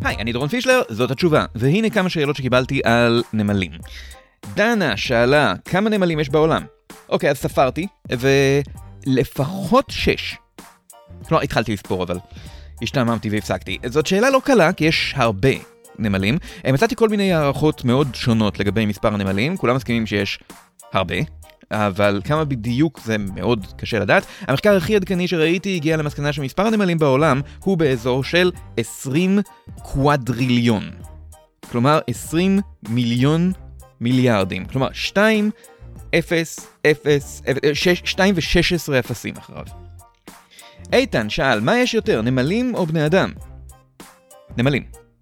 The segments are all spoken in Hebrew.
היי, אני דורון פישלר, זאת התשובה, והנה כמה שאלות שקיבלתי על נמלים. דנה שאלה כמה נמלים יש בעולם. אוקיי, אז ספרתי, ולפחות 6. כלומר, התחלתי לספור, אבל השתעממתי והפסקתי. זאת שאלה לא קלה, כי יש הרבה נמלים. מצאתי כל מיני הערכות מאוד שונות לגבי מספר הנמלים, כולם מסכימים שיש הרבה, אבל כמה בדיוק זה מאוד קשה לדעת. המחקר הכי עדכני שראיתי הגיע למסקנה שמספר הנמלים בעולם הוא באזור של 20 קוואדריליון. כלומר, 20 מיליון מיליארדים. כלומר, 2 ו-16 אפסים אחריו. איתן שאל, מה יש יותר, נמלים או בני אדם? נמלים.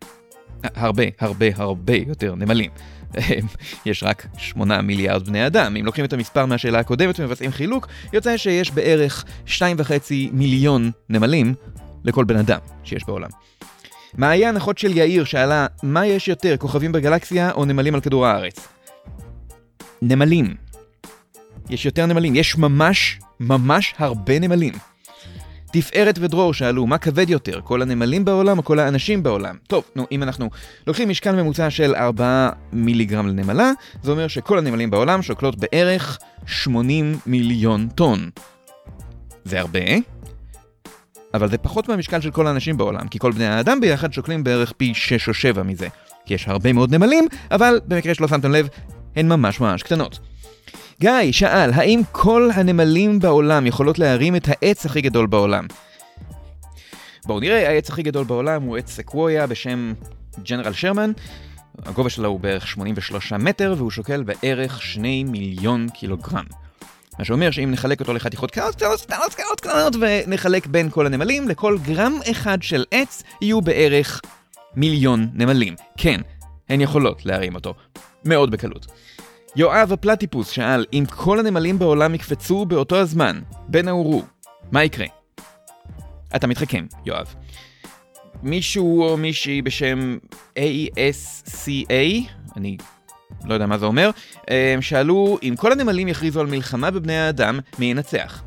הרבה יותר נמלים. יש רק 8 מיליארד בני אדם. אם לוקחים את המספר מהשאלה הקודמת ומבצעים חילוק, יוצא שיש בערך 2.5 מיליון נמלים לכל בן אדם שיש בעולם. מעיין אחות של יאיר שאלה, מה יש יותר, כוכבים בגלקסיה או נמלים על כדור הארץ? נמלים. יש יותר נמלים. יש ממש הרבה נמלים. תפארת ודרור שאלו, מה כבד יותר, כל הנמלים בעולם או כל האנשים בעולם? טוב, אם אנחנו לוקחים משקל ממוצע של 4 מיליגרם לנמלה, זה אומר שכל הנמלים בעולם שוקלות בערך 80 מיליון טון. זה הרבה, אבל זה פחות מהמשקל של כל האנשים בעולם, כי כל בני האדם ביחד שוקלים בערך פי 6 או 7 מזה. כי יש הרבה מאוד נמלים, אבל במקרה שלא שמתם לב, הן ממש קטנות. גיא שאל, האם כל הנמלים בעולם יכולות להרים את העץ הכי גדול בעולם? בואו נראה, העץ הכי גדול בעולם הוא עץ סקוויה בשם ג'נרל שרמן. הגובה שלו הוא בערך 83 מטר, והוא שוקל בערך 2 מיליון קילוגרם. מה שאומר שאם נחלק אותו לחתיכות קטנות ונחלק בין כל הנמלים, לכל גרם אחד של עץ יהיו בערך 1,000,000 נמלים. כן, הן יכולות להרים אותו. מאוד בקלות. יואב הפלטיפוס שאל, אם כל הנמלים בעולם יקפצו באותו הזמן, בין האורו, מה יקרה? אתה מתחכם, יואב. מישהו או מישהי בשם ASCA, אני לא יודע מה זה אומר, שאלו, אם כל הנמלים יכריזו על מלחמה בבני האדם, מי ינצח?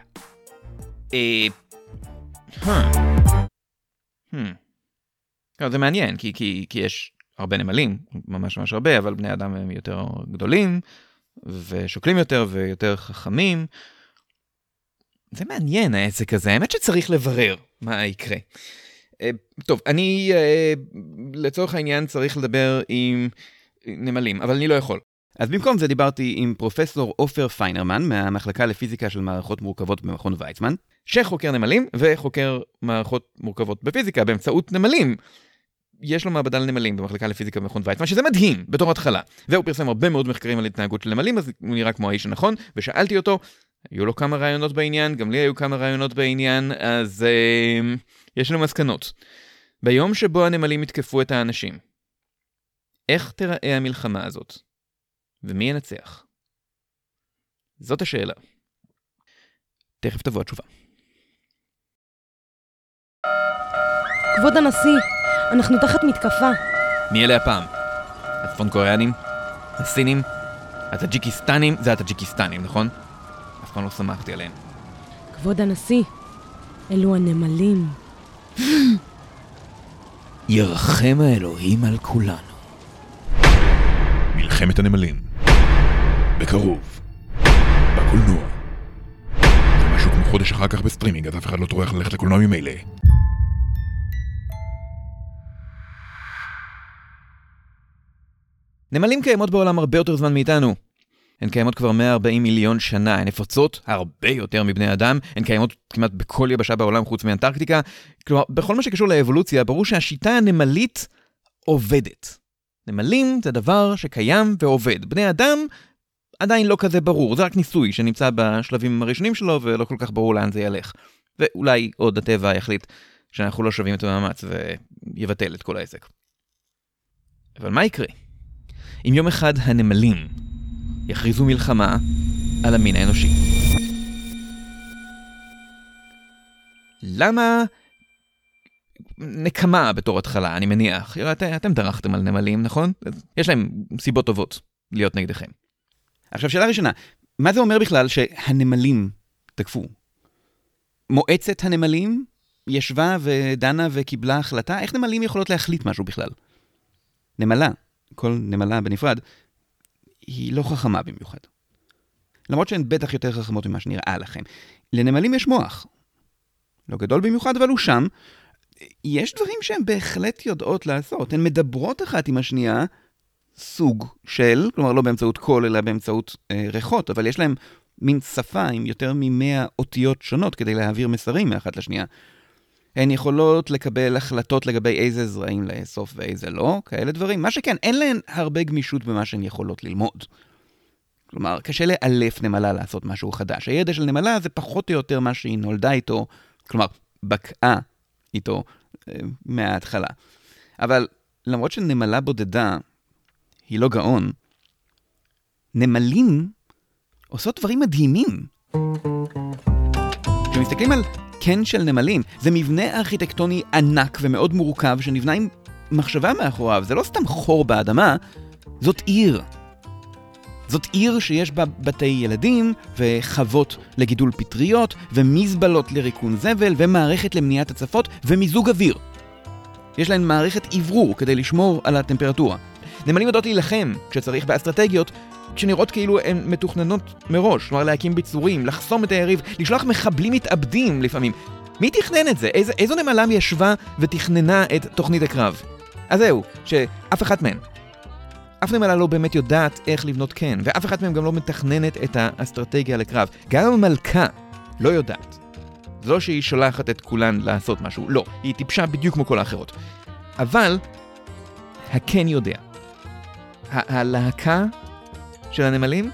זה מעניין, כי יש הרבה נמלים, ממש הרבה, אבל בני אדם הם יותר גדולים, ושוקלים יותר ויותר חכמים. זה מעניין העסק הזה, האמת שצריך לברר מה יקרה. טוב, אני לצורך העניין צריך לדבר עם נמלים, אבל אני לא יכול. אז במקום זה דיברתי עם פרופסור עופר פיינרמן, מהמחלקה לפיזיקה של מערכות מורכבות במכון ויצמן, שחוקר נמלים וחוקר מערכות מורכבות בפיזיקה באמצעות נמלים. יש לו מעבדה לנמלים במחלקה לפיזיקה במכון ויצמן, שזה מדהים בתור התחלה. והוא פרסם הרבה מאוד מחקרים על התנהגות של נמלים, אז הוא נראה כמו האיש הנכון, ושאלתי אותו, היו לו כמה רעיונות בעניין, גם לי היו כמה רעיונות בעניין, אז יש לנו מסקנות. ביום שבו הנמלים יתקפו את האנשים, איך תראה המלחמה הזאת? ומי ינצח? זאת השאלה. תכף תבוא התשובה. כבוד הנשיא, אנחנו תחת מתקפה. מי אלה הפעם? הצפון קוריאנים? הסינים? הטאג'יקיסטנים? זה הטאג'יקיסטנים, נכון? אף פעם לא שמחתי עליהם. כבוד הנשיא, אלו הנמלים. ירחם האלוהים על כולנו. מלחמת הנמלים. בקרוב. בקולנוע. זה משהו כמו חודש אחר כך בסטרימינג, אז אף אחד לא טורח ללכת לקולנוע ממילא. נמלים קיימות בעולם הרבה יותר זמן מאיתנו. הן קיימות כבר 140 מיליון שנה, הן נפוצות הרבה יותר מבני אדם, הן קיימות כמעט בכל יבשה בעולם חוץ מאנטרקטיקה. כלומר, בכל מה שקשור לאבולוציה, ברור שהשיטה הנמלית עובדת. נמלים זה דבר שקיים ועובד. בני אדם עדיין לא כזה ברור, זה רק ניסוי שנמצא בשלבים הראשונים שלו, ולא כל כך ברור לאן זה ילך. ואולי עוד הטבע יחליט שאנחנו לא שווים את המאמץ ויבטל את כל העסק. אבל מה יקרה? אם יום אחד הנמלים יכריזו מלחמה על המין האנושי. למה נקמה בתור התחלה, אני מניח? אתם דרכתם על נמלים, נכון? יש להם סיבות טובות להיות נגדכם. עכשיו, שאלה ראשונה, מה זה אומר בכלל שהנמלים תקפו? מועצת הנמלים ישבה ודנה וקיבלה החלטה, איך נמלים יכולות להחליט משהו בכלל? נמלה, כל נמלה בנפרד, היא לא חכמה במיוחד. למרות שהן בטח יותר חכמות ממה שנראה לכם. לנמלים יש מוח. לא גדול במיוחד, אבל הוא שם. יש דברים שהן בהחלט יודעות לעשות. הן מדברות אחת עם השנייה, סוג של, כלומר לא באמצעות קול, אלא באמצעות ריחות, אבל יש להם מין שפה עם יותר מ100 אותיות שונות כדי להעביר מסרים מאחת לשנייה. הן יכולות לקבל החלטות לגבי איזה זרעים לאסוף ואיזה לא, כאלה דברים. מה שכן, אין להן הרבה גמישות במה שהן יכולות ללמוד. כלומר, קשה לאלף נמלה לעשות משהו חדש. הידע של נמלה זה פחות או יותר מה שהיא נולדה איתו, כלומר, בקעה איתו מההתחלה. אבל למרות שנמלה בודדה היא לא גאון, נמלים עושות דברים מדהימים. כשמסתכלים על קן של נמלים, זה מבנה ארכיטקטוני ענק ומאוד מורכב שנבנה עם מחשבה מאחוריו. זה לא סתם חור באדמה, זאת עיר. זאת עיר שיש בה בתי ילדים וחוות לגידול פטריות ומזבלות לריקון זבל ומערכת למניעת הצפות ומיזוג אוויר. יש להן מערכת עברור כדי לשמור על הטמפרטורה. נמלים יודעות להילחם כשצריך באסטרטגיות שנראות כאילו הן מתוכננות מראש, כלומר להקים ביצורים, לחסום את היריב, לשלוח מחבלים מתאבדים לפעמים. מי תכנן את זה? איזו נמלה ישבה ותכננה את תוכנית הקרב? אז זהו, שאף אחת מהן. אף נמלה לא באמת יודעת איך לבנות קן, ואף אחת מהן גם לא מתכננת את האסטרטגיה לקרב. גם המלכה לא יודעת. זה לא שהיא שולחת את כולן לעשות משהו, לא. היא טיפשה בדיוק כמו כל האחרות. אבל, הקן יודע. הלהקה של הנמלים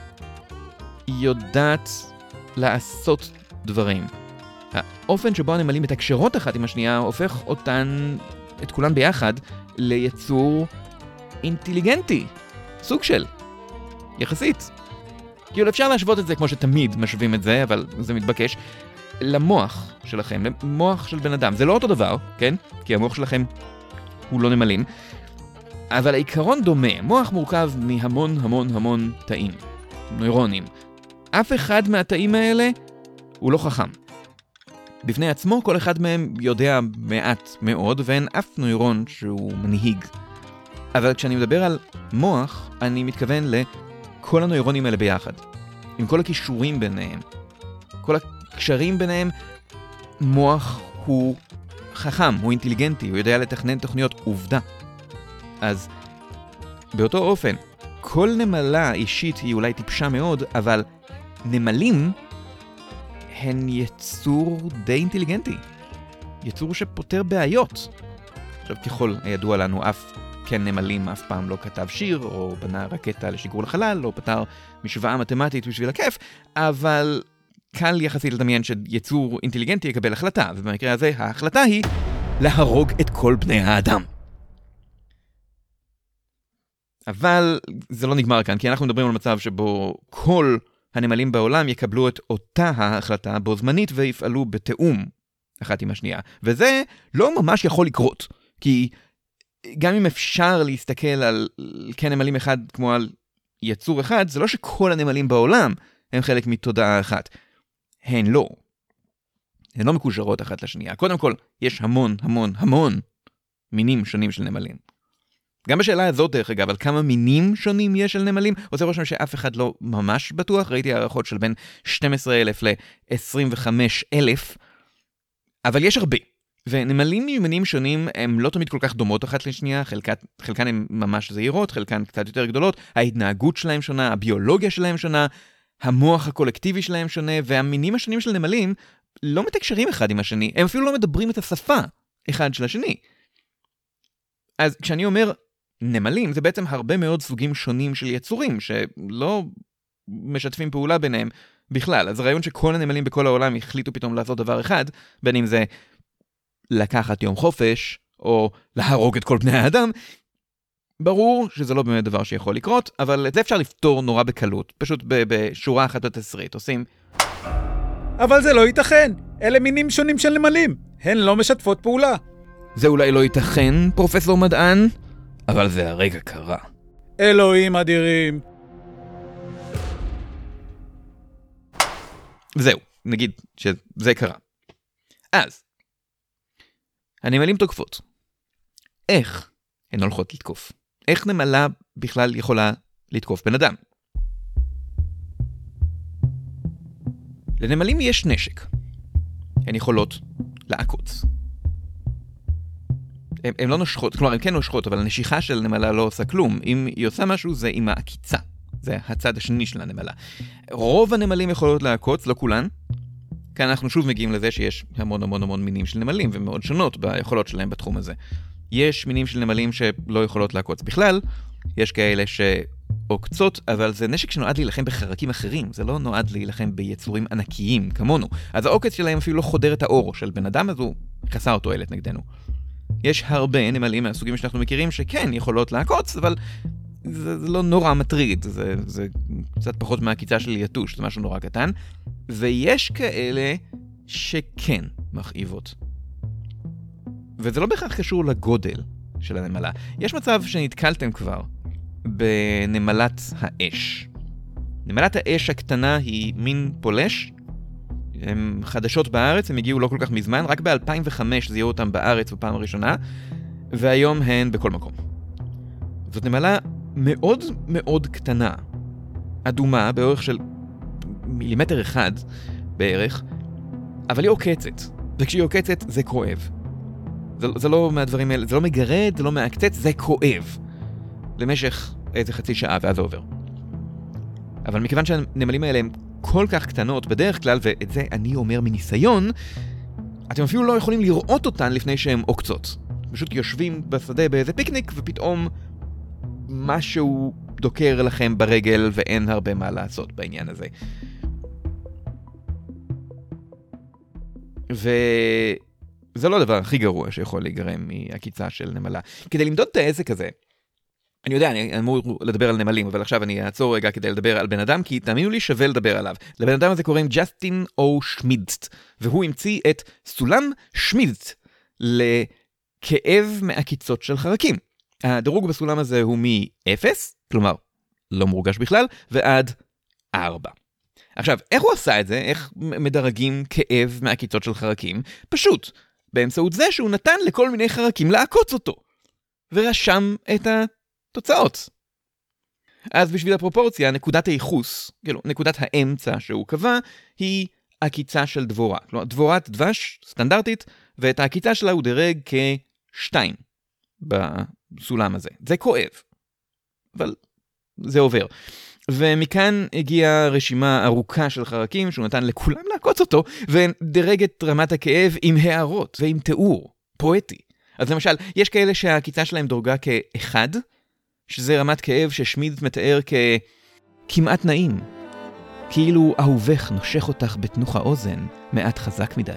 יודעת לעשות דברים. האופן שבו הנמלים מתקשרות אחת עם השנייה הופך אותן, את כולן ביחד, ליצור אינטליגנטי. סוג של. יחסית. כאילו אפשר להשוות את זה כמו שתמיד משווים את זה, אבל זה מתבקש, למוח שלכם, למוח של בן אדם. זה לא אותו דבר, כן? כי המוח שלכם הוא לא נמלים. אבל העיקרון דומה. מוח מורכב מהמון המון המון תאים. נוירונים. אף אחד מהתאים האלה הוא לא חכם. בפני עצמו כל אחד מהם יודע מעט מאוד, ואין אף נוירון שהוא מנהיג. אבל כשאני מדבר על מוח, אני מתכוון לכל הנוירונים האלה ביחד. עם כל הכישורים ביניהם. כל הקשרים ביניהם, מוח הוא חכם, הוא אינטליגנטי, הוא יודע לתכנן תוכניות עובדה. אז באותו אופן, כל נמלה אישית היא אולי טיפשה מאוד, אבל נמלים הן יצור די אינטליגנטי. יצור שפותר בעיות. עכשיו, ככל הידוע לנו, אף כן נמלים אף פעם לא כתב שיר, או בנה רקטה לשיגור לחלל, או פתר משוואה מתמטית בשביל הכיף, אבל קל יחסית לדמיין שיצור אינטליגנטי יקבל החלטה, ובמקרה הזה ההחלטה היא להרוג את כל בני האדם. אבל זה לא נגמר כאן, כי אנחנו מדברים על מצב שבו כל הנמלים בעולם יקבלו את אותה ההחלטה בו זמנית ויפעלו בתאום אחת עם השנייה. וזה לא ממש יכול לקרות, כי גם אם אפשר להסתכל על כן נמלים אחד כמו על יצור אחד, זה לא שכל הנמלים בעולם הם חלק מתודעה אחת. הן לא. הן לא מקושרות אחת לשנייה. קודם כל, יש המון המון המון מינים שונים של נמלים. גם בשאלה הזאת דרך אגב, על כמה מינים שונים יש של נמלים, עושה רושם שאף אחד לא ממש בטוח, ראיתי הערכות של בין 12,000 ל-25,000, אבל יש הרבה. ונמלים ממינים שונים הם לא תמיד כל כך דומות אחת לשנייה, חלקן הן ממש זהירות, חלקן קצת יותר גדולות, ההתנהגות שלהם שונה, הביולוגיה שלהם שונה, המוח הקולקטיבי שלהם שונה, והמינים השונים של נמלים לא מתקשרים אחד עם השני, הם אפילו לא מדברים את השפה אחד של השני. אז כשאני אומר נמלים, זה בעצם הרבה מאוד סוגים שונים של יצורים, שלא משתפים פעולה ביניהם בכלל. אז הרעיון שכל הנמלים בכל העולם החליטו פתאום לעשות דבר אחד, בין אם זה לקחת יום חופש, או להרוג את כל בני האדם, ברור שזה לא באמת דבר שיכול לקרות, אבל את זה אפשר לפתור נורא בקלות, פשוט בשורה אחת בתסריט, עושים אבל זה לא ייתכן, אלה מינים שונים של נמלים, הן לא משתפות פעולה. זה אולי לא ייתכן, פרופסור מדען, אבל זה הרגע קרה. אלוהים אדירים. זהו, נגיד שזה קרה. אז, הנמלים תוקפות. איך הן הולכות לתקוף? איך נמלה בכלל יכולה לתקוף בן אדם? לנמלים יש נשק. הן יכולות לעקוץ. הן לא נושכות, כלומר, הן כן נושכות, אבל הנשיכה של נמלה לא עושה כלום. אם היא עושה משהו, זה עם העקיצה. זה הצד השני של הנמלה. רוב הנמלים יכולות לעקוץ, לא כולן. כאן אנחנו שוב מגיעים לזה שיש המון המון המון מינים של נמלים, ומאוד שונות ביכולות שלהם בתחום הזה. יש מינים של נמלים שלא יכולות לעקוץ בכלל, יש כאלה שעוקצות, אבל זה נשק שנועד להילחם בחרקים אחרים, זה לא נועד להילחם ביצורים ענקיים כמונו. אז העוקץ שלהם אפילו לא חודר את האור של בן אדם, אז הוא חסר תועלת נגדנו. יש הרבה נמלים מהסוגים שאנחנו מכירים שכן יכולות לעקוץ, אבל זה לא נורא מטריד, זה קצת פחות מהעקיצה של יתוש, זה משהו נורא קטן, ויש כאלה שכן מכאיבות. וזה לא בהכרח קשור לגודל של הנמלה. יש מצב שנתקלתם כבר בנמלת האש. נמלת האש הקטנה היא מין פולש, הן חדשות בארץ, הן הגיעו לא כל כך מזמן, רק ב-2005 זיהו אותם בארץ בפעם הראשונה, והיום הן בכל מקום. זאת נמלה מאוד מאוד קטנה, אדומה, באורך של מילימטר אחד בערך, אבל היא עוקצת, וכשהיא עוקצת זה כואב. זה לא מהדברים האלה, זה לא מגרד, זה לא מעקצץ, זה כואב. למשך איזה חצי שעה ואז זה עובר. אבל מכיוון שהנמלים האלה הם כל כך קטנות בדרך כלל, ואת זה אני אומר מניסיון, אתם אפילו לא יכולים לראות אותן לפני שהן עוקצות. פשוט יושבים בשדה באיזה פיקניק, ופתאום משהו דוקר לכם ברגל, ואין הרבה מה לעשות בעניין הזה. וזה לא הדבר הכי גרוע שיכול להיגרם מהקיצה של נמלה. כדי למדוד את העסק הזה, אני יודע, אני אמור לדבר על נמלים, אבל עכשיו אני אעצור רגע כדי לדבר על בן אדם, כי תאמינו לי שווה לדבר עליו. לבן אדם הזה קוראים ג'סטין או שמידט, והוא המציא את סולם שמידט לכאב מעקיצות של חרקים. הדירוג בסולם הזה הוא מ-0, כלומר, לא מורגש בכלל, ועד 4. עכשיו, איך הוא עשה את זה? איך מדרגים כאב מעקיצות של חרקים? פשוט, באמצעות זה שהוא נתן לכל מיני חרקים לעקוץ אותו, ורשם את התוצאות. אז בשביל הפרופורציה, נקודת הייחוס, נקודת האמצע שהוא קבע, היא עקיצה של דבורה. כלומר, דבורת דבש סטנדרטית, ואת העקיצה שלה הוא דרג כ-2 בסולם הזה. זה כואב, אבל זה עובר. ומכאן הגיעה רשימה ארוכה של חרקים שהוא נתן לכולם לעקוץ אותו, ודרג את רמת הכאב עם הערות ועם תיאור פואטי. אז למשל, יש כאלה שהעקיצה שלהם דורגה כ-1, שזה רמת כאב ששמידט מתאר כמעט נעים. כאילו אהובך נושך אותך בתנוך האוזן מעט חזק מדי.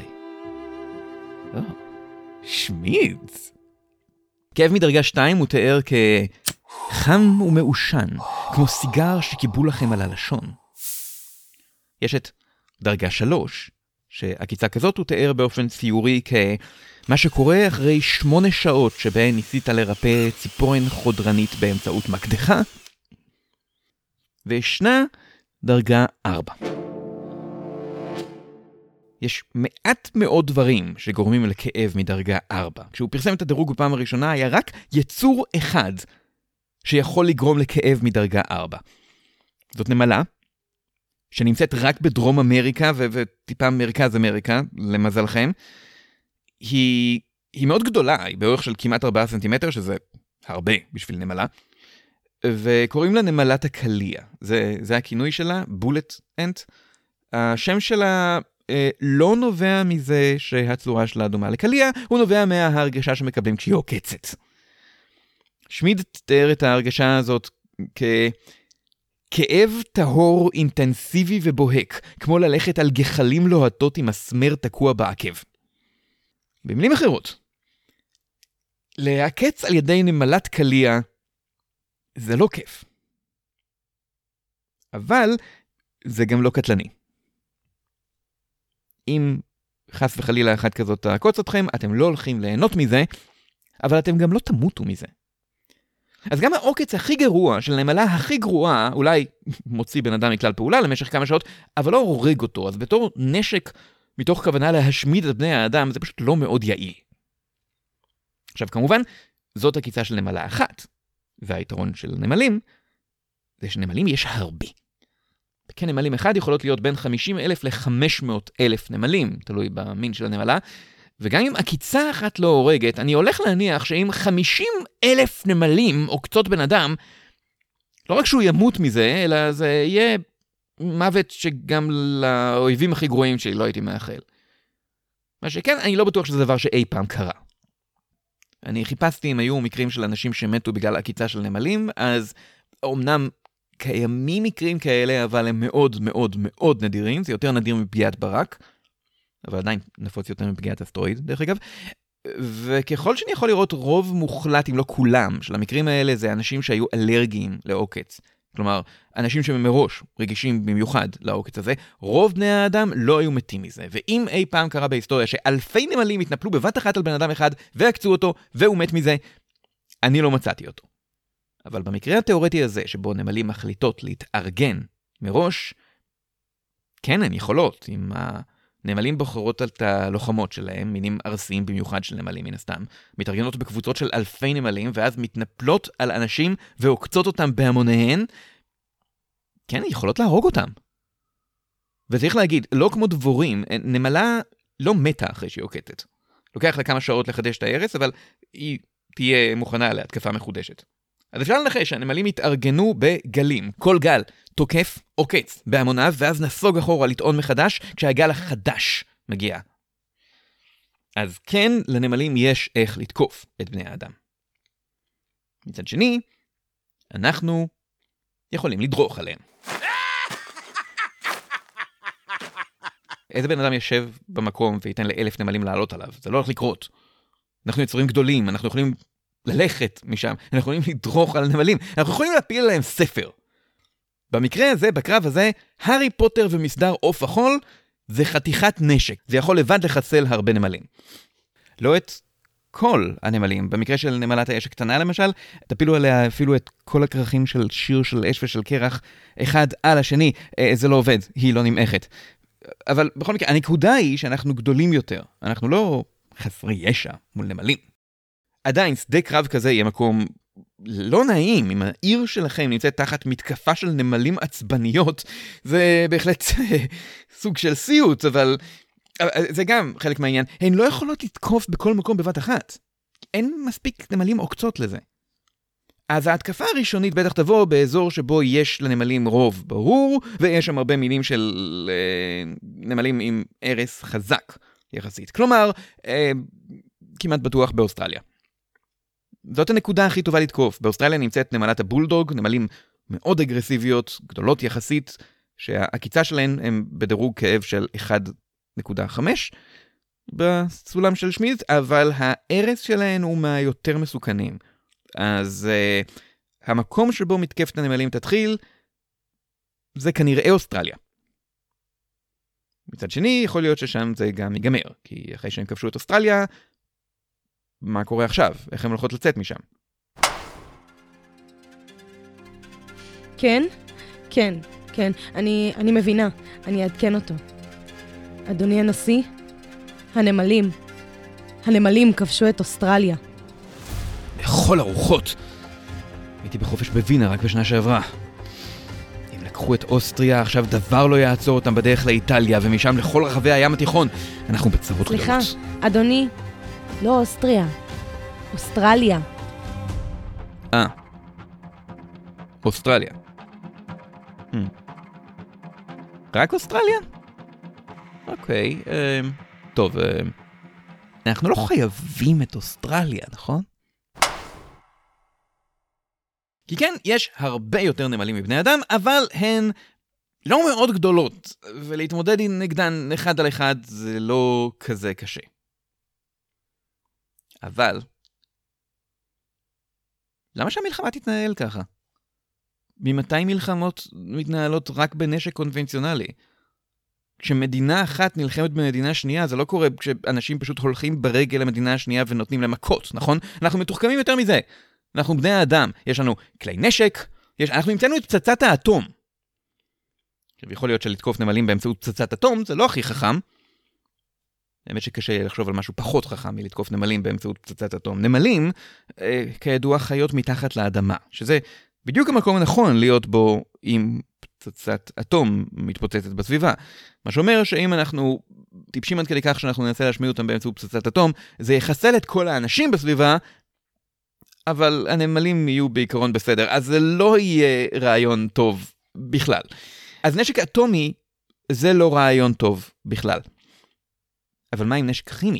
שמידט. כאב מדרגה 2 הוא תיאר חם ומאושן, כמו סיגר שקיבלו לכם על הלשון. יש את דרגה 3, שעקיצה כזאת הוא תיאר באופן ציורי כמה שקורה אחרי 8 שעות שבהן ניסית לרפא ציפורן חודרנית באמצעות מקדך, וישנה דרגה 4. יש מעט מאוד דברים שגורמים לכאב מדרגה 4. כשהוא פרסם את הדירוג בפעם הראשונה היה רק יצור אחד שיכול לגרום לכאב מדרגה 4. זאת נמלה, שנמצאת רק בדרום אמריקה וטיפה מרכז אמריקה, למזלכם. היא מאוד גדולה, היא באורך של כמעט 4 סנטימטר, שזה הרבה בשביל נמלה, וקוראים לה נמלת הקליה. זה הכינוי שלה, בולט אנט. השם שלה לא נובע מזה שהצורה שלה דומה לקליה, הוא נובע מההרגשה שמקבלים כשהיא עוקצת. שמידט תיאר את ההרגשה הזאת כאב טהור אינטנסיבי ובוהק, כמו ללכת על גחלים לוהטות עם מסמר תקוע בעקב. במילים אחרות, להעקץ על ידי נמלת קליה זה לא כיף. אבל זה גם לא קטלני. אם חס וחלילה אחת כזאת תעקוץ אתכם, אתם לא הולכים ליהנות מזה, אבל אתם גם לא תמותו מזה. אז גם העוקץ הכי גרוע של הנמלה הכי גרועה, אולי מוציא בן אדם מכלל פעולה למשך כמה שעות, אבל לא הורג אותו. אז בתור נשק מתוך כוונה להשמיד את בני האדם, זה פשוט לא מאוד יעיל. עכשיו, כמובן, זאת עקיצה של נמלה אחת, והיתרון של נמלים זה שנמלים יש הרבה. כן, נמלים אחד יכולות להיות בין 50,000 ל-500,000 נמלים, תלוי במין של הנמלה, וגם אם עקיצה אחת לא הורגת, אני הולך להניח שאם 50,000 נמלים עוקצות בן אדם, לא רק שהוא ימות מזה, אלא זה יהיה מוות שגם לאויבים הכי גרועים שלי לא הייתי מאחל. מה שכן, אני לא בטוח שזה דבר שאי פעם קרה. אני חיפשתי אם היו מקרים של אנשים שמתו בגלל עקיצה של נמלים, אז אומנם קיימים מקרים כאלה, אבל הם מאוד מאוד מאוד נדירים, זה יותר נדיר מפגיעת ברק, אבל עדיין נפוץ יותר מפגיעת אסטרואיד, דרך אגב. וככל שאני יכול לראות רוב מוחלט, אם לא כולם, של המקרים האלה זה אנשים שהיו אלרגיים לעוקץ. כלומר, אנשים שמראש רגישים במיוחד לעוקץ הזה, רוב בני האדם לא היו מתים מזה. ואם אי פעם קרה בהיסטוריה שאלפי נמלים התנפלו בבת אחת על בן אדם אחד, ועקצו אותו, והוא מת מזה, אני לא מצאתי אותו. אבל במקרה התיאורטי הזה, שבו נמלים מחליטות להתארגן מראש, כן, הן יכולות, אם הנמלים בוחרות את הלוחמות שלהם, מינים ארסיים במיוחד של נמלים מן הסתם, מתארגנות בקבוצות של אלפי נמלים, ואז מתנפלות על אנשים ועוקצות אותם בהמוניהן, כן, הן יכולות להרוג אותם. וצריך להגיד, לא כמו דבורים, נמלה לא מתה אחרי שהיא עוקצת. לוקח לה כמה שעות לחדש את הארץ, אבל היא תהיה מוכנה להתקפה מחודשת. אז אפשר לנחש שהנמלים התארגנו בגלים. כל גל תוקף עוקץ בהמוניו, ואז נסוג אחורה לטעון מחדש כשהגל החדש מגיע. אז כן, לנמלים יש איך לתקוף את בני האדם. מצד שני, אנחנו יכולים לדרוך עליהם. איזה בן אדם ישב במקום וייתן ל1,000 נמלים לעלות עליו? זה לא הולך לקרות. אנחנו יצורים גדולים, אנחנו יכולים ללכת משם, אנחנו יכולים לדרוך על נמלים, אנחנו יכולים להפיל עליהם ספר. במקרה הזה, בקרב הזה, הארי פוטר ומסדר עוף החול זה חתיכת נשק. זה יכול לבד לחסל הרבה נמלים. לא את כל הנמלים. במקרה של נמלת האש הקטנה למשל, תפילו עליה אפילו את כל הכרכים של שיר של אש ושל קרח, אחד על השני. זה לא עובד, היא לא נמעכת. אבל בכל מקרה, הנקודה היא שאנחנו גדולים יותר. אנחנו לא חסרי ישע מול נמלים. עדיין, שדה קרב כזה יהיה מקום לא נעים. אם העיר שלכם נמצאת תחת מתקפה של נמלים עצבניות, זה בהחלט סוג של סיוט, אבל זה גם חלק מהעניין. הן לא יכולות לתקוף בכל מקום בבת אחת. אין מספיק נמלים עוקצות לזה. אז ההתקפה הראשונית בטח תבוא באזור שבו יש לנמלים רוב ברור, ויש שם הרבה מינים של נמלים עם ערס חזק יחסית. כלומר, כמעט בטוח באוסטרליה. זאת הנקודה הכי טובה לתקוף. באוסטרליה נמצאת נמלת הבולדוג, נמלים מאוד אגרסיביות, גדולות יחסית, שהעקיצה שלהן הם בדירוג כאב של 1.5 בסולם של שמידט, אבל הערס שלהן הוא מהיותר מסוכנים. אז המקום שבו מתקפת הנמלים תתחיל, זה כנראה אוסטרליה. מצד שני, יכול להיות ששם זה גם ייגמר, כי אחרי שהם כבשו את אוסטרליה, מה קורה עכשיו? איך הם הולכות לצאת משם? כן, כן, כן. אני מבינה. אני אעדכן אותו. אדוני הנשיא, הנמלים כבשו את אוסטרליה. לכל הרוחות. הייתי בחופש בווינה רק בשנה שעברה. אם לקחו את אוסטריה, עכשיו דבר לא יעצור אותם בדרך לאיטליה, ומשם לכל רחבי הים התיכון. אנחנו בצרות גדולות. סליחה, אדוני, לא אוסטריה, אוסטרליה. אוסטרליה. רק אוסטרליה? אוקיי, טוב, אנחנו לא חייבים את אוסטרליה, נכון? כי כן, יש הרבה יותר נמלים מבני אדם, אבל הן לא מאוד גדולות, ולהתמודד עם נגדן אחד על אחד זה לא כזה קשה. אבל, למה שהמלחמה תתנהל ככה? ממתי מלחמות מתנהלות רק בנשק קונבנציונלי? כשמדינה אחת נלחמת במדינה שנייה, זה לא קורה כשאנשים פשוט הולכים ברגל למדינה השנייה ונותנים להם מכות, נכון? אנחנו מתוחכמים יותר מזה. אנחנו בני האדם, יש לנו כלי נשק, אנחנו נמצאנו את פצצת האטום. עכשיו יכול להיות שלתקוף נמלים באמצעות פצצת אטום, זה לא הכי חכם, האמת שקשה לחשוב על משהו פחות חכם מלתקוף נמלים באמצעות פצצת אטום. נמלים, כידוע, חיות מתחת לאדמה, שזה בדיוק המקום הנכון להיות בו עם פצצת אטום מתפוצצת בסביבה. מה שאומר שאם אנחנו טיפשים עד כדי כך שאנחנו ננסה להשמיד אותם באמצעות פצצת אטום, זה יחסל את כל האנשים בסביבה, אבל הנמלים יהיו בעיקרון בסדר, אז זה לא יהיה רעיון טוב בכלל. אז נשק אטומי זה לא רעיון טוב בכלל. אבל מה עם נשק כימי?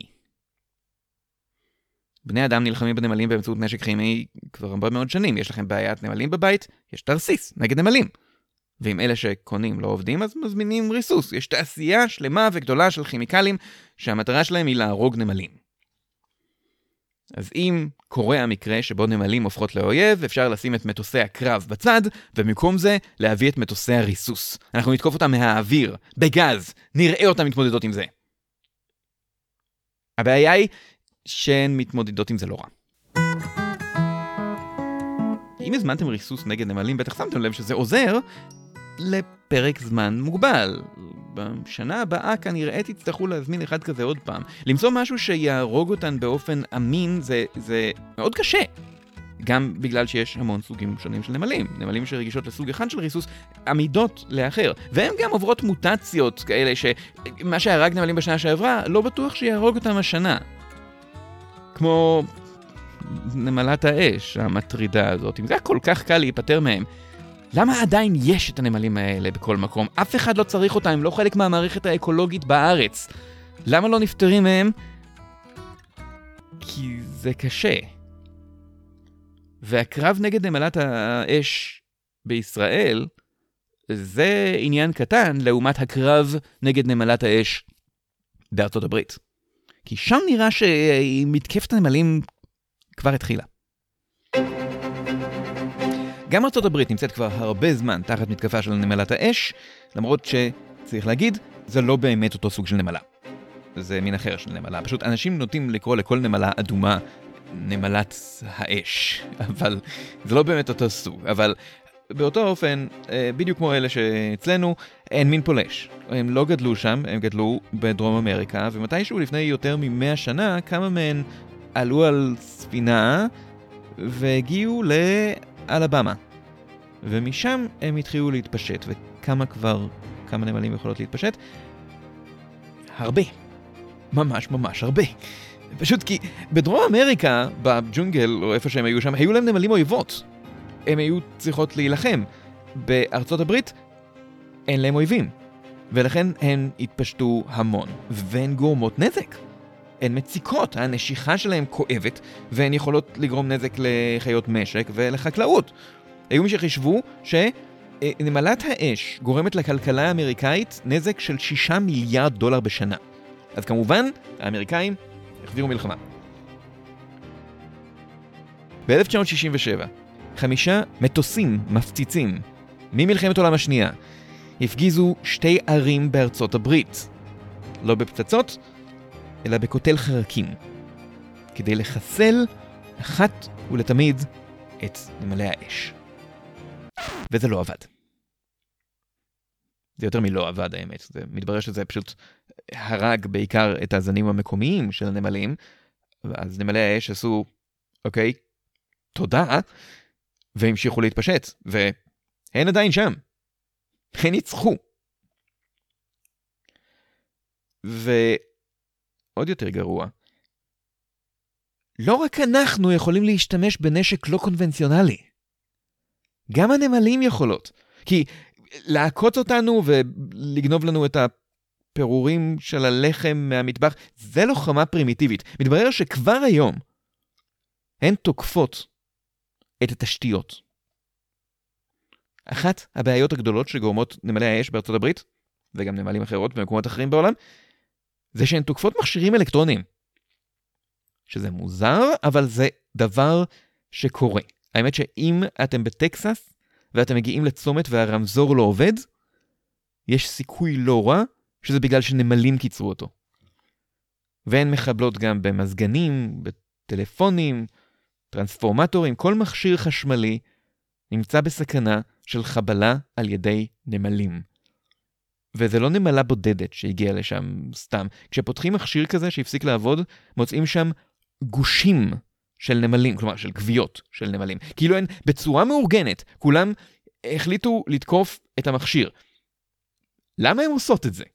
בני אדם נלחמים בנמלים באמצעות נשק כימי כבר הרבה מאוד שנים. יש לכם בעיית נמלים בבית, יש תרסיס נגד נמלים. ואם אלה שקונים לא עובדים, אז מזמינים ריסוס. יש תעשייה שלמה וגדולה של כימיקלים שהמטרה שלהם היא להרוג נמלים. אז אם קורה המקרה שבו נמלים הופכות לאויב, אפשר לשים את מטוסי הקרב בצד, ובמקום זה להביא את מטוסי הריסוס. אנחנו נתקוף אותם מהאוויר, בגז, נראה אותם מתמודדות עם זה. הבעיה היא שהן מתמודדות עם זה לא רע. אם הזמנתם ריסוס נגד נמלים, בטח שמתם לב שזה עוזר לפרק זמן מוגבל. בשנה הבאה כנראה תצטרכו להזמין אחד כזה עוד פעם. למצוא משהו שיהרוג אותן באופן אמין זה מאוד קשה. גם בגלל שיש המון סוגים שונים של נמלים. נמלים שרגישות לסוג אחד של ריסוס עמידות לאחר. והן גם עוברות מוטציות כאלה שמה שהרג נמלים בשנה שעברה לא בטוח שיהרוג אותם השנה. כמו נמלת האש המטרידה הזאת. אם זה היה כל כך קל להיפטר מהם, למה עדיין יש את הנמלים האלה בכל מקום? אף אחד לא צריך אותם, הם לא חלק מהמערכת האקולוגית בארץ. למה לא נפטרים מהם? כי זה קשה. והקרב נגד נמלת האש בישראל, זה עניין קטן לעומת הקרב נגד נמלת האש בארצות הברית. כי שם נראה שמתקפת הנמלים כבר התחילה. גם ארצות הברית נמצאת כבר הרבה זמן תחת מתקפה של נמלת האש, למרות שצריך להגיד, זה לא באמת אותו סוג של נמלה. זה מין אחר של נמלה. פשוט אנשים נוטים לקרוא לכל נמלה אדומה נמלת האש, אבל זה לא באמת אותו סוג. אבל באותו אופן, בדיוק כמו אלה שאצלנו, אין מין פולש. הם לא גדלו שם, הם גדלו בדרום אמריקה, ומתישהו לפני יותר מ100 שנה, כמה מהן עלו על ספינה והגיעו לאלבמה. ומשם הם התחילו להתפשט. וכמה נמלים יכולות להתפשט? הרבה. ממש ממש הרבה. פשוט כי בדרום אמריקה, בג'ונגל או איפה שהם היו שם, היו להם נמלים אויבות. הם היו צריכות להילחם. בארצות הברית אין להם אויבים. ולכן הן התפשטו המון. והן גורמות נזק. הן מציקות, הנשיכה שלהם כואבת, והן יכולות לגרום נזק לחיות משק ולחקלאות. היו מי שחישבו שנמלת האש גורמת לכלכלה האמריקאית נזק של $6 מיליארד בשנה. אז כמובן, האמריקאים החזירו מלחמה. ב-1967, 5 מטוסים מפציצים ממלחמת העולם השנייה הפגיזו 2 ערים בארצות הברית. לא בפצצות, אלא בקוטל חרקים, כדי לחסל אחת ולתמיד את נמלי האש. וזה לא עבד. זה יותר מלא עבד האמת. זה מתברר שזה פשוט הרג בעיקר את הזנים המקומיים של הנמלים, ואז נמלי האש עשו, אוקיי, תודה, והמשיכו להתפשט, והן עדיין שם. הן ניצחו. ועוד יותר גרוע, לא רק אנחנו יכולים להשתמש בנשק לא קונבנציונלי. גם הנמלים יכולות. כי לעקוץ אותנו ולגנוב לנו את הפירורים של הלחם מהמטבח, זה לוחמה פרימיטיבית. מתברר שכבר היום הן תוקפות את התשתיות. אחת הבעיות הגדולות שגורמות נמלי האש בארצות הברית, וגם נמלים אחרות במקומות אחרים בעולם, זה שהן תוקפות מכשירים אלקטרוניים. שזה מוזר, אבל זה דבר שקורה. האמת שאם אתם בטקסס, ואתם מגיעים לצומת והרמזור לא עובד, יש סיכוי לא רע שזה בגלל שנמלים קיצרו אותו. והן מחבלות גם במזגנים, בטלפונים, טרנספורמטורים, כל מכשיר חשמלי נמצא בסכנה של חבלה על ידי נמלים. וזה לא נמלה בודדת שהגיעה לשם סתם. כשפותחים מכשיר כזה שהפסיק לעבוד, מוצאים שם גושים של נמלים, כלומר של גוויות של נמלים. כאילו הן בצורה מאורגנת, כולם החליטו לתקוף את המכשיר. למה הם עושות את זה?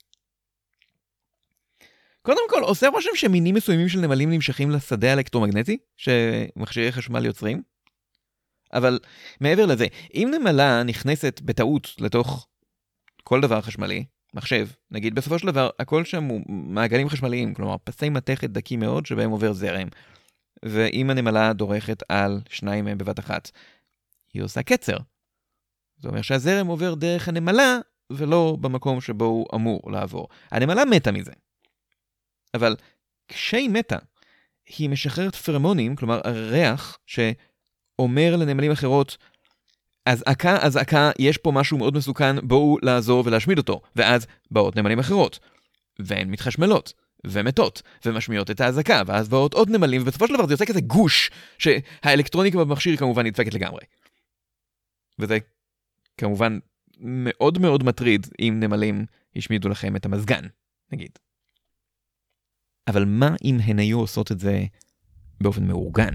קודם כל, עושה רושם שמינים מסוימים של נמלים נמשכים לשדה האלקטרומגנטי, שמכשירי חשמל יוצרים. אבל מעבר לזה, אם נמלה נכנסת בטעות לתוך כל דבר חשמלי, מחשב, נגיד בסופו של דבר, הכל שם הוא מעגלים חשמליים, כלומר פסי מתכת דקים מאוד שבהם עובר זרם. ואם הנמלה דורכת על שניים מהם בבת אחת, היא עושה קצר. זה אומר שהזרם עובר דרך הנמלה, ולא במקום שבו הוא אמור לעבור. הנמלה מתה מזה. אבל כשהיא מתה, היא משחררת פרמונים, כלומר הריח שאומר לנמלים אחרות, אזעקה, יש פה משהו מאוד מסוכן, בואו לעזור ולהשמיד אותו. ואז באות נמלים אחרות, והן מתחשמלות, ומתות, ומשמיעות את האזעקה, ואז באות עוד נמלים, ובסופו של דבר זה יוצא כזה גוש, שהאלקטרוניקה במכשיר כמובן נדפקת לגמרי. וזה כמובן מאוד מאוד מטריד אם נמלים ישמידו לכם את המזגן, נגיד. אבל מה אם הן היו עושות את זה באופן מאורגן?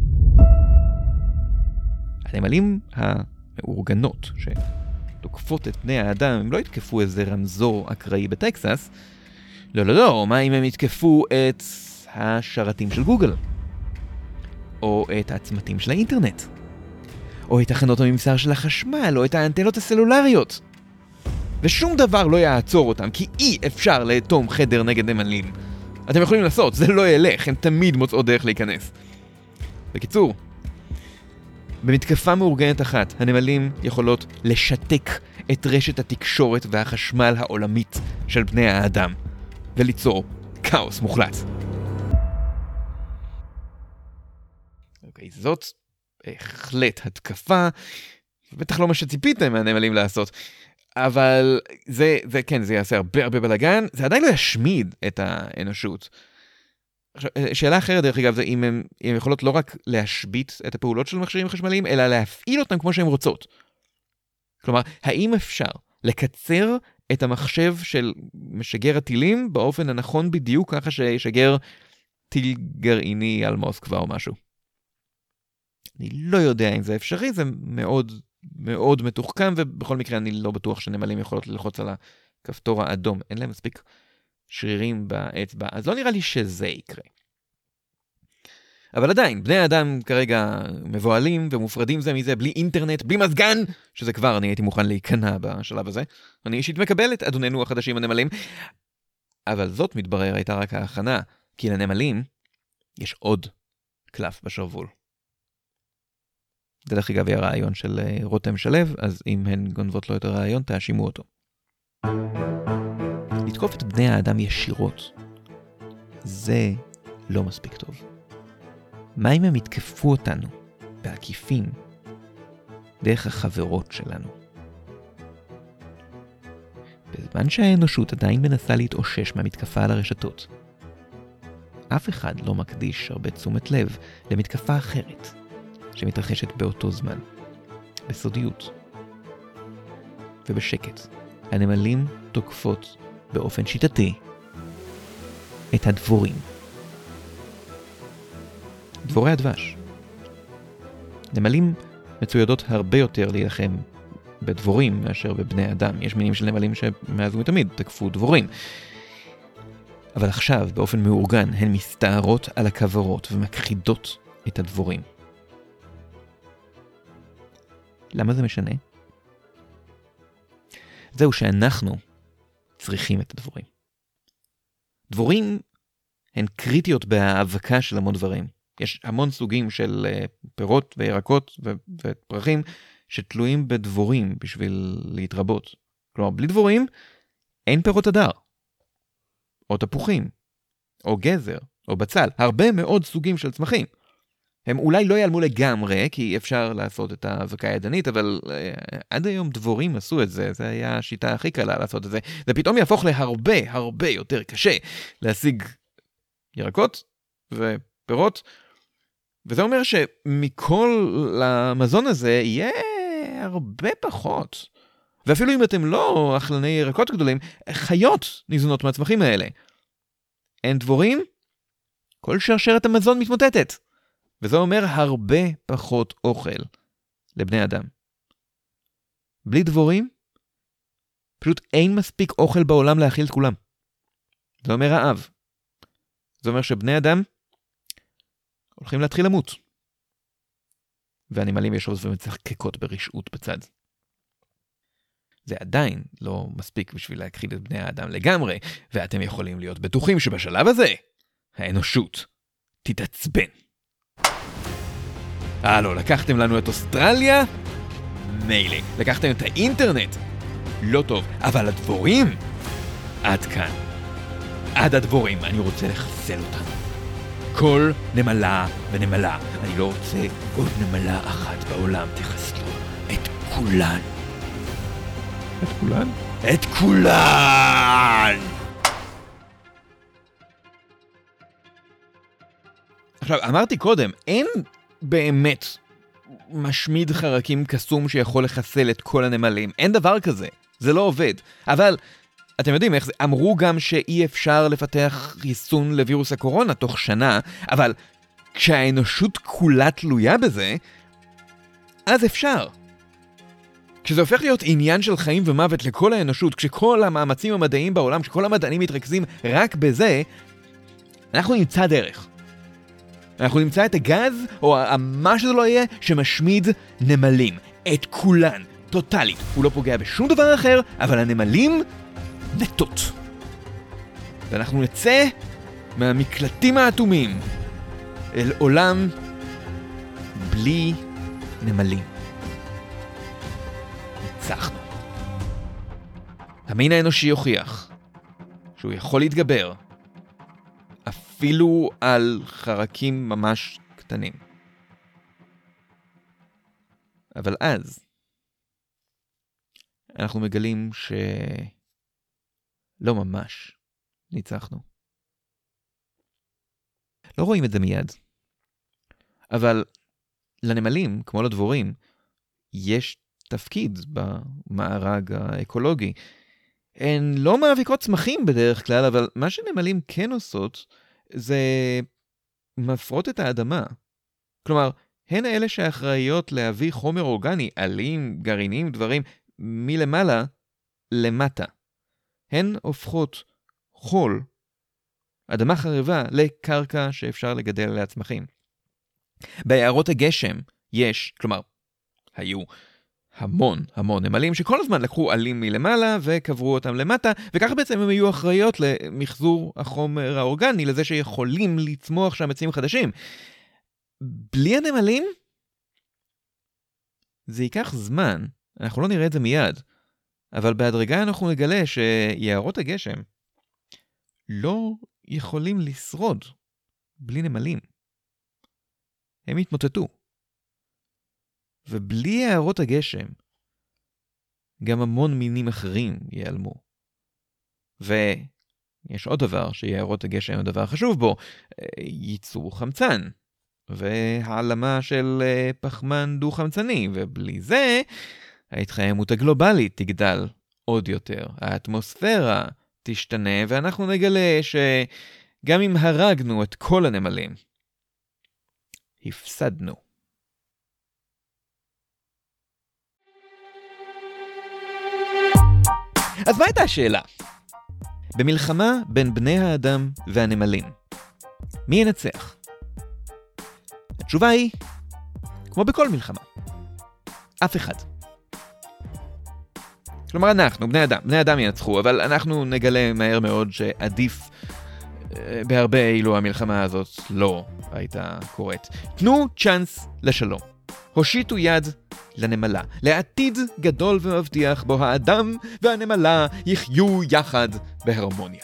הנמלים המאורגנות שתוקפות את בני האדם, הם לא יתקפו איזה רמזור אקראי בטקסס. לא, מה אם הם יתקפו את השרתים של גוגל? או את העצמתים של האינטרנט? או את תחנות הממסר של החשמל, או את האנטנות הסלולריות? ושום דבר לא יעצור אותם, כי אי אפשר לאטום חדר נגד נמלים. אתם יכולים לעשות, זה לא ילך, הן תמיד מוצאות דרך להיכנס. בקיצור, במתקפה מאורגנת אחת, הנמלים יכולות לשתק את רשת התקשורת והחשמל העולמית של בני האדם, וליצור כאוס מוחלט. אוקיי, זאת בהחלט התקפה, בטח לא מה שציפיתם מהנמלים לעשות, אבל זה יעשה הרבה בלגן, זה עדיין לא ישמיד את האנושות. עכשיו, שאלה אחרת דרך אגב, זה אם הן יכולות לא רק להשבית את הפעולות של מכשירים חשמליים, אלא להפעיל אותם כמו שהן רוצות. כלומר, האם אפשר לקצר את המחשב של משגר הטילים באופן הנכון בדיוק ככה שישגר טיל גרעיני על מוסקבה או משהו? אני לא יודע אם זה אפשרי, זה מאוד מאוד מתוחכם, ובכל מקרה אני לא בטוח שנמלים יכולות ללחוץ על הכפתור האדום. אין להם מספיק שרירים באצבע, אז לא נראה לי שזה יקרה. אבל עדיין, בני האדם כרגע מבועלים ומופרדים זה מזה, בלי אינטרנט, בלי מזגן, שזה כבר אני הייתי מוכן להיכנע בשלב הזה. אני אישית מקבל את אדוננו החדשים הנמלים, אבל זאת מתברר הייתה רק ההכנה, כי לנמלים יש עוד קלף בשרוול. דרך אגב היה רעיון של רותם שלב, אז אם הן גונבות לו את הרעיון, תאשימו אותו. לתקוף את בני האדם ישירות, זה לא מספיק טוב. מה אם הם יתקפו אותנו בעקיפין דרך החברות שלנו? בזמן שהאנושות עדיין מנסה להתאושש מהמתקפה על הרשתות, אף אחד לא מקדיש הרבה תשומת לב למתקפה אחרת שמתרחשת באותו זמן, בסודיות ובשקט. הנמלים תוקפות באופן שיטתי את הדבורים. דבורי הדבש. נמלים מצוידות הרבה יותר להילחם בדבורים מאשר בבני אדם. יש מינים של נמלים שמאז ומתמיד תקפו דבורים. אבל עכשיו, באופן מאורגן, הן מסתערות על הכוורות ומכחידות את הדבורים. למה זה משנה? זהו שאנחנו צריכים את הדבורים. דבורים הן קריטיות בהאבקה של המון דברים. יש המון סוגים של פירות וירקות ופרחים שתלויים בדבורים בשביל להתרבות. כלומר, בלי דבורים אין פירות הדר, או תפוחים, או גזר, או בצל. הרבה מאוד סוגים של צמחים. הם אולי לא ייעלמו לגמרי, כי אפשר לעשות את ההאבקה הידנית, אבל עד היום דבורים עשו את זה, זה היה השיטה הכי קלה לעשות את זה. זה פתאום יהפוך להרבה יותר קשה להשיג ירקות ופירות, וזה אומר שמכל המזון הזה יהיה הרבה פחות ואפילו אם אתם לא אכלני ירקות גדולים, חיות ניזונות מהצמחים האלה. אין דבורים? כל שרשרת המזון מתמוטטת. וזה אומר הרבה פחות אוכל לבני אדם. בלי דבורים, פשוט אין מספיק אוכל בעולם להאכיל את כולם. זה אומר רעב. זה אומר שבני אדם הולכים להתחיל למות. והנמלים יושבות ומצחקקות ברשעות בצד. זה עדיין לא מספיק בשביל להכחיד את בני האדם לגמרי, ואתם יכולים להיות בטוחים שבשלב הזה האנושות תתעצבן. לא, לקחתם לנו את אוסטרליה? מילא. לקחתם את האינטרנט? לא טוב. אבל הדבורים? עד כאן. עד הדבורים. אני רוצה לחסל אותם. כל נמלה ונמלה. אני לא רוצה עוד נמלה אחת בעולם. תחסלו את כולן. את כולן? את כולן! עכשיו, אמרתי קודם, אין באמת משמיד חרקים קסום שיכול לחסל את כל הנמלים. אין דבר כזה. זה לא עובד. אבל אתם יודעים איך זה, אמרו גם שאי אפשר לפתח חיסון לווירוס הקורונה תוך שנה, אבל כשהאנושות כולה תלויה בזה, אז אפשר. כשזה הופך להיות עניין של חיים ומוות לכל האנושות, כשכל המאמצים המדעיים בעולם, כשכל המדענים מתרכזים רק בזה, אנחנו נמצא דרך. אנחנו נמצא את הגז, או מה שזה לא יהיה, שמשמיד נמלים. את כולן. טוטלית. הוא לא פוגע בשום דבר אחר, אבל הנמלים נטות. ואנחנו נצא מהמקלטים האטומים אל עולם בלי נמלים. ניצחנו. המין האנושי יוכיח שהוא יכול להתגבר אפילו על חרקים ממש קטנים. אבל אז אנחנו מגלים לא ממש ניצחנו. לא רואים את זה מיד. אבל לנמלים, כמו לדבורים, יש תפקיד במארג האקולוגי. הן לא מאביקות צמחים בדרך כלל, אבל מה שנמלים כן עושות, זה מפרות את האדמה. כלומר, הן אלה שאחראיות להביא חומר אורגני, עלים, גרעינים, דברים, מלמעלה למטה. הן הופכות חול, אדמה חרבה, לקרקע שאפשר לגדל עליה צמחים. ביערות הגשם יש, כלומר, היו המון נמלים שכל הזמן לקחו עלים מלמעלה וקברו אותם למטה, וככה בעצם הם היו אחראיות למחזור החומר האורגני, לזה שיכולים לצמוח שם עצים חדשים. בלי הנמלים, זה ייקח זמן, אנחנו לא נראה את זה מיד, אבל בהדרגה אנחנו נגלה שיערות הגשם לא יכולים לשרוד בלי נמלים. הם יתמוטטו. ובלי יערות הגשם, גם המון מינים אחרים ייעלמו. ויש עוד דבר שיערות הגשם הוא דבר חשוב בו, ייצור חמצן, והעלמה של פחמן דו-חמצני, ובלי זה, ההתחממות הגלובלית תגדל עוד יותר. האטמוספירה תשתנה, ואנחנו נגלה שגם אם הרגנו את כל הנמלים, הפסדנו. אז מה הייתה השאלה? במלחמה בין בני האדם והנמלים, מי ינצח? התשובה היא, כמו בכל מלחמה, אף אחד. כלומר אנחנו, בני אדם ינצחו, אבל אנחנו נגלה מהר מאוד שעדיף בהרבה אילו המלחמה הזאת לא הייתה קורית. תנו צ'אנס לשלום. הושיטו יד לנמלה, לעתיד גדול ומבטיח בו האדם והנמלה יחיו יחד בהרמוניה.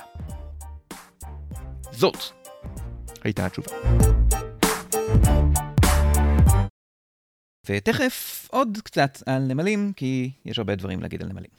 זאת הייתה התשובה. ותכף עוד קצת על נמלים, כי יש הרבה דברים להגיד על נמלים.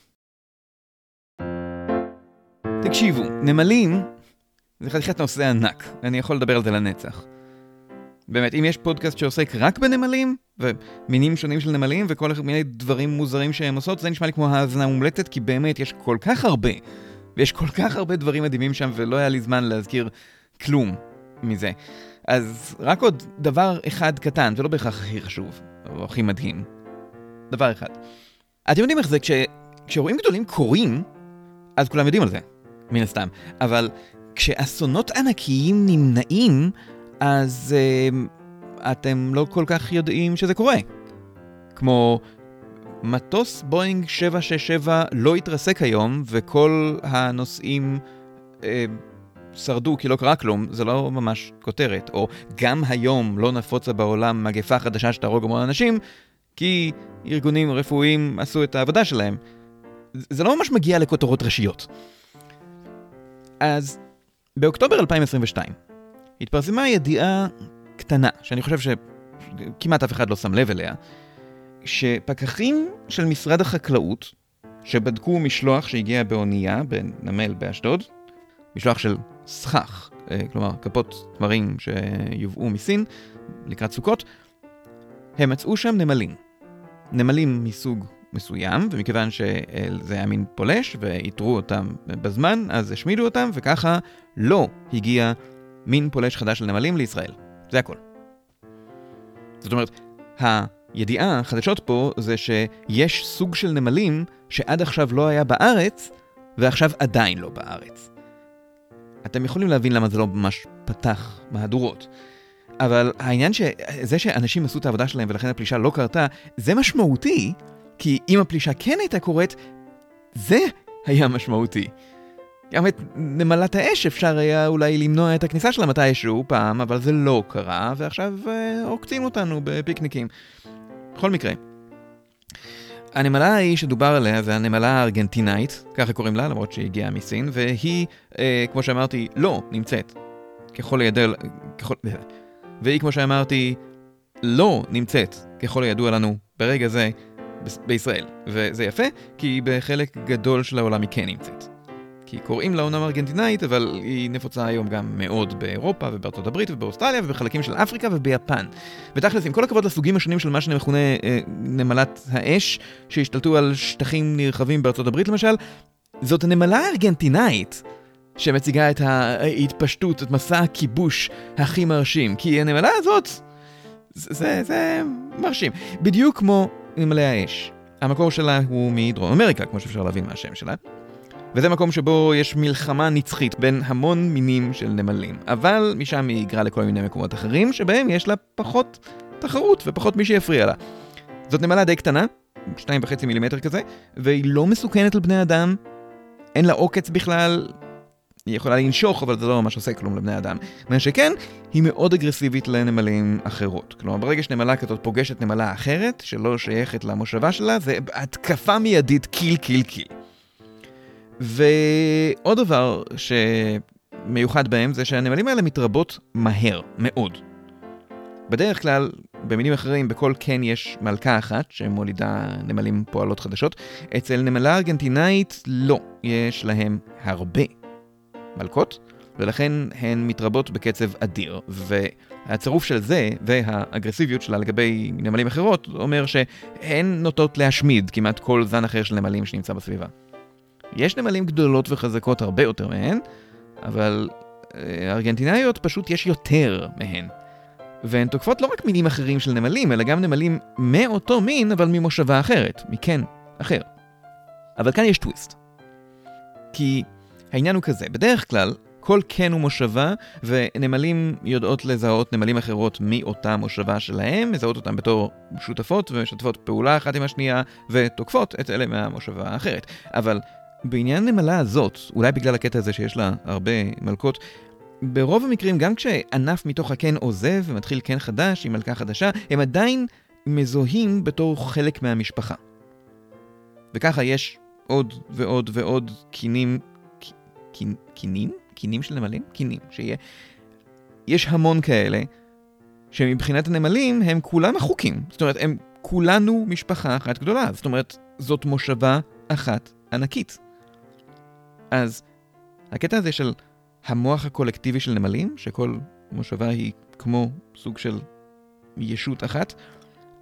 תקשיבו, נמלים זה חתיכת נושא ענק. אני יכול לדבר על זה לנצח. באמת, אם יש פודקאסט שעוסק רק בנמלים, ומינים שונים של נמלים וכל מיני דברים מוזרים שהם עושות, זה נשמע לי כמו האזנה מומלצת, כי באמת יש כל כך הרבה, ויש כל כך הרבה דברים מדהימים שם, ולא היה לי זמן להזכיר כלום מזה. אז רק עוד דבר אחד קטן, ולא בהכרח הכי חשוב, או הכי מדהים. דבר אחד. אתם יודעים איך זה, כשאירועים גדולים קורים, אז כולם יודעים על זה, מן הסתם. אבל כשאסונות ענקיים נמנעים, אז אתם לא כל כך יודעים שזה קורה. כמו מטוס בואינג 767 לא התרסק היום, וכל הנוסעים שרדו כי לא קרה כלום, זה לא ממש כותרת. או גם היום לא נפוצה בעולם מגפה חדשה שתהרוג המון אנשים, כי ארגונים רפואיים עשו את העבודה שלהם. זה לא ממש מגיע לכותרות ראשיות. אז באוקטובר 2022 התפרסמה ידיעה קטנה, שאני חושב שכמעט אף אחד לא שם לב אליה, שפקחים של משרד החקלאות, שבדקו משלוח שהגיע באונייה בנמל באשדוד, משלוח של סכך, כלומר כפות תמרים שיובאו מסין לקראת סוכות, הם מצאו שם נמלים מסוג מסוים, ומכיוון שזה היה מין פולש והתרו אותם בזמן, אז השמידו אותם, וככה לא הגיע מין פולש חדש של נמלים לישראל. זה הכל. זאת אומרת, הידיעה, החדשות פה, זה שיש סוג של נמלים שעד עכשיו לא היה בארץ, ועכשיו עדיין לא בארץ. אתם יכולים להבין למה זה לא ממש פתח מהדורות. אבל העניין שזה שאנשים עשו את העבודה שלהם ולכן הפלישה לא קרתה, זה משמעותי, כי אם הפלישה כן הייתה קורית, זה היה משמעותי. גם את נמלת האש אפשר היה אולי למנוע את הכניסה שלה מתישהו פעם, אבל זה לא קרה, ועכשיו עוקצים אותנו בפיקניקים. בכל מקרה, הנמלה ההיא שדובר עליה זה הנמלה הארגנטינאית, ככה קוראים לה, למרות שהיא הגיעה מסין, והיא, כמו שאמרתי, לא נמצאת. והיא, כמו שאמרתי, לא נמצאת, ככל הידוע לנו, ברגע זה, בישראל. וזה יפה, כי בחלק גדול של העולם היא כן נמצאת. כי קוראים לה אומנם ארגנטינאית, אבל היא נפוצה היום גם מאוד באירופה ובארצות הברית ובאוסטרליה ובחלקים של אפריקה וביפן. ותכלס, עם כל הכבוד לסוגים השונים של מה שמכונה נמלת האש, שהשתלטו על שטחים נרחבים בארצות הברית למשל, זאת הנמלה הארגנטינאית שמציגה את ההתפשטות, את מסע הכיבוש הכי מרשים. כי הנמלה הזאת, זה מרשים. בדיוק כמו נמלי האש. המקור שלה הוא מדרום אמריקה, כמו שאפשר להבין מהשם שלה. וזה מקום שבו יש מלחמה נצחית בין המון מינים של נמלים. אבל משם היא היגרה לכל מיני מקומות אחרים, שבהם יש לה פחות תחרות ופחות מי שיפריע לה. זאת נמלה די קטנה, 2.5 מילימטר כזה, והיא לא מסוכנת לבני אדם, אין לה עוקץ בכלל, היא יכולה לנשוך, אבל זה לא ממש עושה כלום לבני אדם. מה שכן, היא מאוד אגרסיבית לנמלים אחרות. כלומר, ברגע שנמלה כזאת פוגשת נמלה אחרת, שלא שייכת למושבה שלה, זה התקפה מיידית קיל. ועוד דבר שמיוחד בהם זה שהנמלים האלה מתרבות מהר, מאוד. בדרך כלל, במינים אחרים, בכל קן יש מלכה אחת שמולידה נמלים פועלות חדשות. אצל נמלה ארגנטינאית לא, יש להם הרבה מלכות, ולכן הן מתרבות בקצב אדיר. והצירוף של זה והאגרסיביות שלה לגבי נמלים אחרות אומר שהן נוטות להשמיד כמעט כל זן אחר של נמלים שנמצא בסביבה. יש נמלים גדולות וחזקות הרבה יותר מהן, אבל ארגנטינאיות פשוט יש יותר מהן. והן תוקפות לא רק מינים אחרים של נמלים, אלא גם נמלים מאותו מין, אבל ממושבה אחרת, מקן אחר. אבל כאן יש טוויסט. כי העניין הוא כזה, בדרך כלל, כל קן הוא מושבה, ונמלים יודעות לזהות נמלים אחרות מאותה מושבה שלהם, מזהות אותם בתור שותפות ומשתפות פעולה אחת עם השנייה, ותוקפות את אלה מהמושבה האחרת. אבל בעניין נמלה הזאת, אולי בגלל הקטע הזה שיש לה הרבה מלכות, ברוב המקרים, גם כשענף מתוך הקן עוזב ומתחיל קן חדש עם מלכה חדשה, הם עדיין מזוהים בתור חלק מהמשפחה. וככה יש עוד ועוד ועוד קינים, קינים של נמלים? קינים, יש המון כאלה, שמבחינת הנמלים הם כולם החוקים. זאת אומרת, הם כולנו משפחה אחת גדולה. זאת אומרת, זאת מושבה אחת ענקית. אז הקטע הזה של המוח הקולקטיבי של נמלים, שכל מושבה היא כמו סוג של ישות אחת,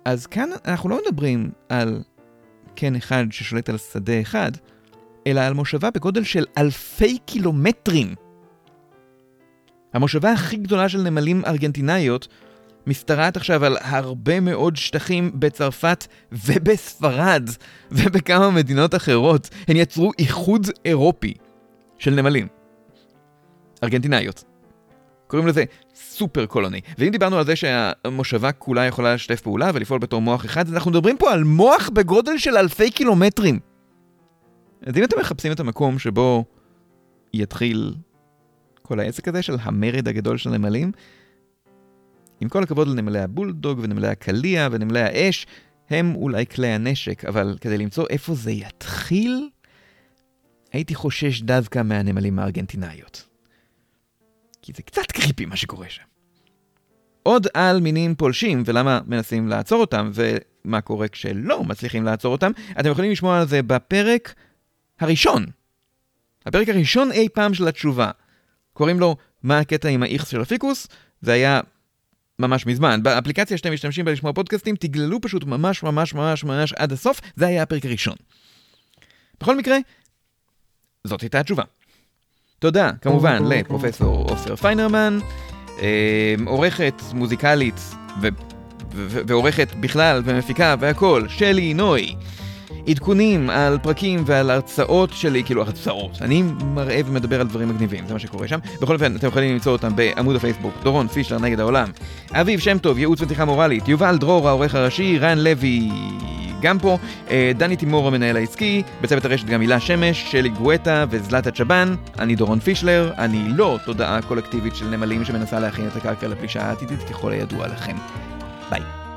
אז כאן אנחנו לא מדברים על קן אחד ששולט על שדה אחד, אלא על מושבה בגודל של אלפי קילומטרים. המושבה הכי גדולה של נמלים ארגנטינאיות משתרעת עכשיו על הרבה מאוד שטחים בצרפת ובספרד ובכמה מדינות אחרות. הן יצרו איחוד אירופי של נמלים ארגנטינאיות. קוראים לזה סופר קולוני. ואם דיברנו על זה שהמושבה כולה יכולה לשתף פעולה ולפעול בתור מוח אחד, אז אנחנו מדברים פה על מוח בגודל של אלפי קילומטרים. אז אם אתם מחפשים את המקום שבו יתחיל כל העסק הזה של המרד הגדול של נמלים, עם כל הכבוד לנמלי הבולדוג ונמלי הקליה ונמלי האש, הם אולי כלי הנשק, אבל כדי למצוא איפה זה יתחיל, הייתי חושש דווקא מהנמלים הארגנטינאיות. כי זה קצת קריפי מה שקורה שם. עוד על מינים פולשים ולמה מנסים לעצור אותם ומה קורה כשלא מצליחים לעצור אותם, אתם יכולים לשמוע על זה בפרק הראשון. הפרק הראשון אי פעם של התשובה. קוראים לו מה הקטע עם האיכס של הפיקוס, זה היה ממש מזמן. באפליקציה שאתם משתמשים בה לשמוע פודקאסטים, תגללו פשוט ממש ממש ממש ממש עד הסוף, זה היה הפרק הראשון. בכל מקרה, זאת הייתה התשובה. תודה, כמובן, לפרופסור עופר פיינרמן, עורכת מוזיקלית ועורכת בכלל ומפיקה והכל, שלי נוי. עדכונים על פרקים ועל הרצאות שלי, כאילו הרצאות. אני מראה ומדבר על דברים מגניבים, זה מה שקורה שם. בכל אופן, אתם יכולים למצוא אותם בעמוד הפייסבוק, דורון פישלר נגד העולם. אביב שם טוב, ייעוץ ותיכה מורלית, יובל דרור, העורך הראשי, רן לוי, גם פה, דני תימור המנהל העסקי, בצוות הרשת גם הילה שמש, שלי גואטה וזלטה צ'בן. אני דורון פישלר, אני לא תודעה קולקטיבית של נמלים שמנסה להכין את הקרקע לפלישה העתידית ככל הידוע לכם. ביי.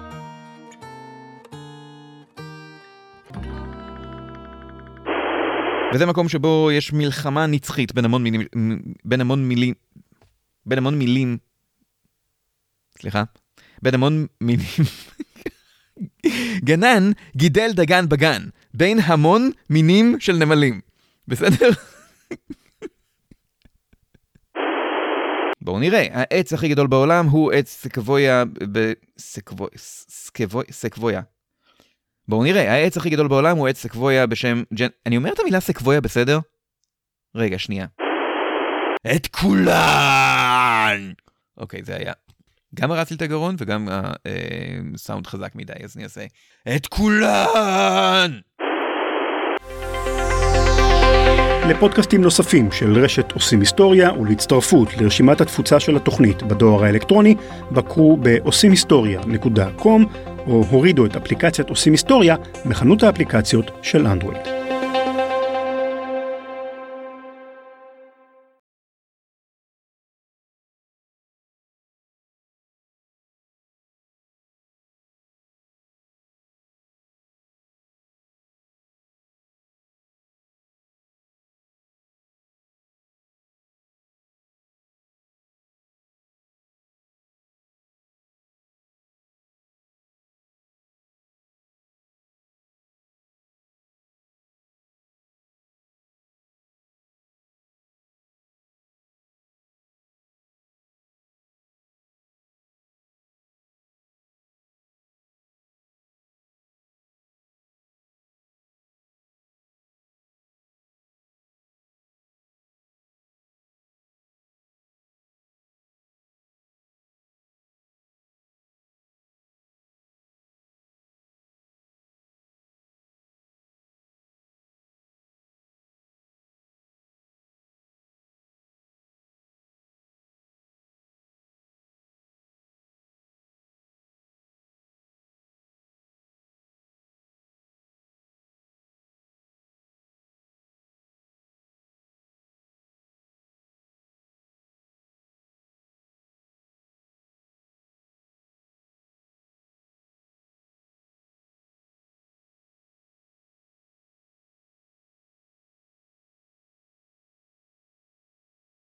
וזה מקום שבו יש מלחמה נצחית בין המון מילים. גנן גידל דגן בגן, בין המון מינים של נמלים. בסדר? בואו נראה, העץ הכי גדול בעולם הוא עץ סקוויה. בואו נראה, העץ הכי גדול בעולם הוא עץ סקוויה בשם אני אומר את המילה סקוויה בסדר? רגע, שנייה. את כולן! אוקיי, זה היה. גם הרסתי את הגרון וגם סאונד חזק מדי, אז אני אעשה את כולן! לפודקאסטים נוספים של רשת עושים היסטוריה ולהצטרפות לרשימת התפוצה של התוכנית בדואר האלקטרוני, בקרו ב-עושימhistoria.com או הורידו את אפליקציית עושים היסטוריה מחנות האפליקציות של אנדרואיד.